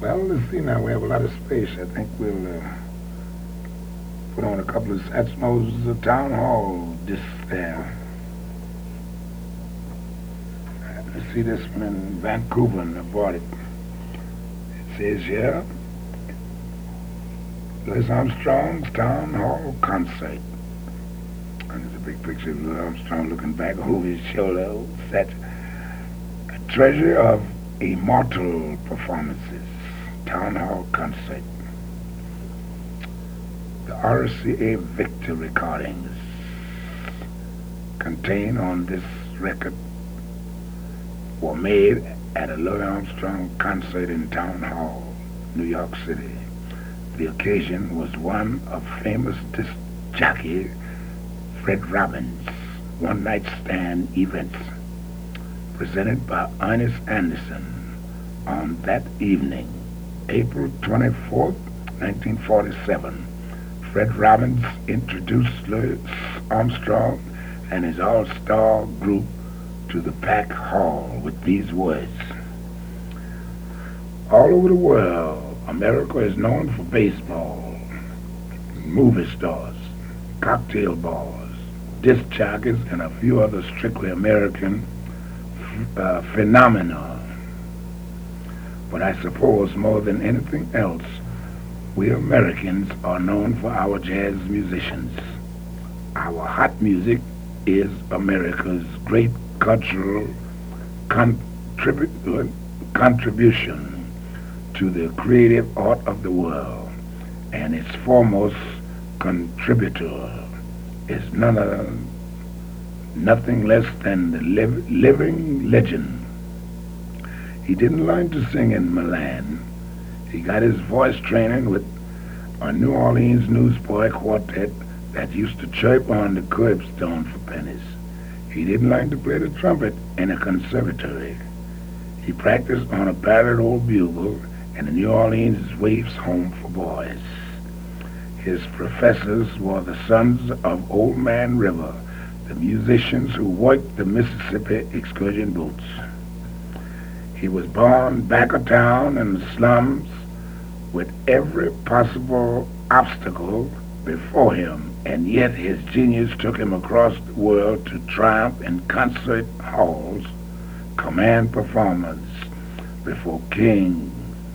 Well, let's see now. We have a lot of space. I think we'll put on a couple of Satchmo's Town Hall discs there. Let's see this one in Vancouver, and I bought it. It says here, Louis Armstrong's Town Hall Concert. And there's a big picture of Louis Armstrong looking back over his shoulder. That's a treasure of immortal performances. Town Hall Concert. The RCA Victor recordings contained on this record were made at a Louis Armstrong concert in Town Hall, New York City. The occasion was one of famous disc jockey Fred Robbins' one-night stand events presented by Ernest Anderson on that evening, April 24th, 1947. Fred Robbins introduced Louis Armstrong and his all-star group to the Pack Hall with these words. All over the world, America is known for baseball, movie stars, cocktail bars, disc jockeys, and a few other strictly American phenomena. But I suppose more than anything else, we Americans are known for our jazz musicians. Our hot music is America's great cultural contribution to the creative art of the world, and its foremost contributor is nothing less than the living legend. He didn't learn to sing in Milan. He got his voice training with a New Orleans newsboy quartet that used to chirp on the curbstone for pennies. He didn't learn to play the trumpet in a conservatory. He practiced on a battered old bugle in the New Orleans Waifs Home for Boys. His professors were the sons of Old Man River, the musicians who worked the Mississippi excursion boats. He was born back of town in the slums with every possible obstacle before him, and yet his genius took him across the world to triumph in concert halls, command performance before kings,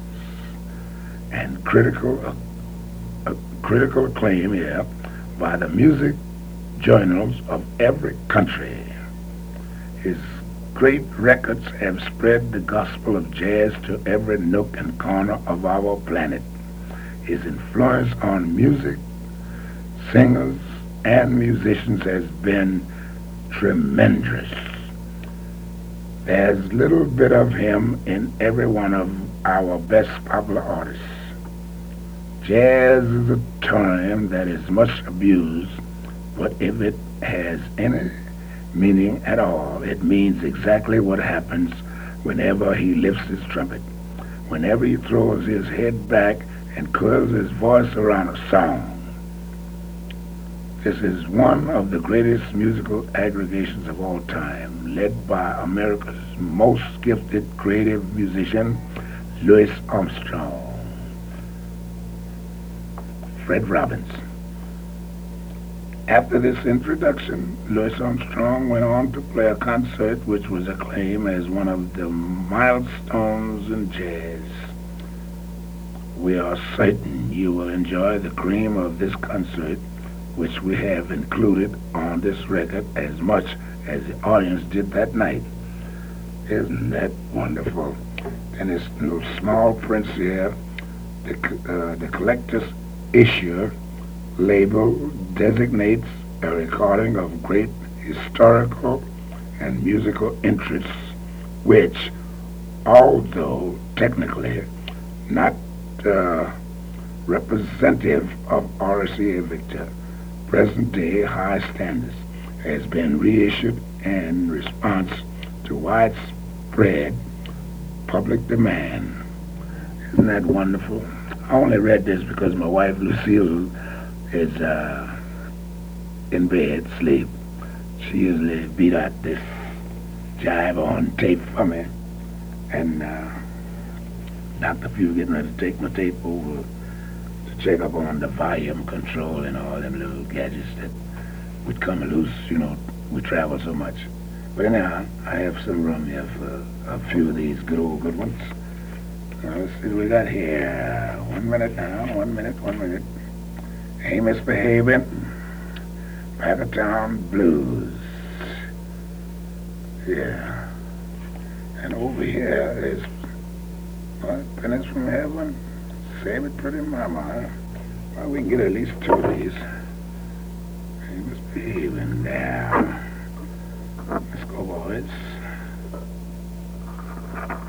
and critical acclaim by the music journals of every country. His great records have spread the gospel of jazz to every nook and corner of our planet. His influence on music, singers, and musicians has been tremendous. There's a little bit of him in every one of our best popular artists. Jazz is a term that is much abused, but if it has any meaning at all, it means exactly what happens whenever he lifts his trumpet, whenever he throws his head back and curls his voice around a song. This is one of the greatest musical aggregations of all time, led by America's most gifted creative musician, Louis Armstrong. Fred Robbins. After this introduction, Louis Armstrong went on to play a concert which was acclaimed as one of the milestones in jazz. We are certain you will enjoy the cream of this concert, which we have included on this record as much as the audience did that night. Isn't that wonderful? And this little small print here, the collector's issue label designates a recording of great historical and musical interests, which, although technically not representative of RCA Victor present-day high standards, has been reissued in response to widespread public demand. Isn't that wonderful? I only read this because my wife Lucille is in bed, asleep. She usually beat out this jive on tape for me, and Dr. Few getting ready to take my tape over to check up on the volume control and all them little gadgets that would come loose, we travel so much. But anyhow, I have some room here for a few of these good ones. Now, let's see what we got here. 1 minute now, 1 minute, 1 minute. Ain't Misbehaving. Packatown Blues. Yeah. And over here is Penance from Heaven. Save It Pretty Mama. Well, we can get at least 2 of these. Ain't Misbehaving there. Let's go, boys.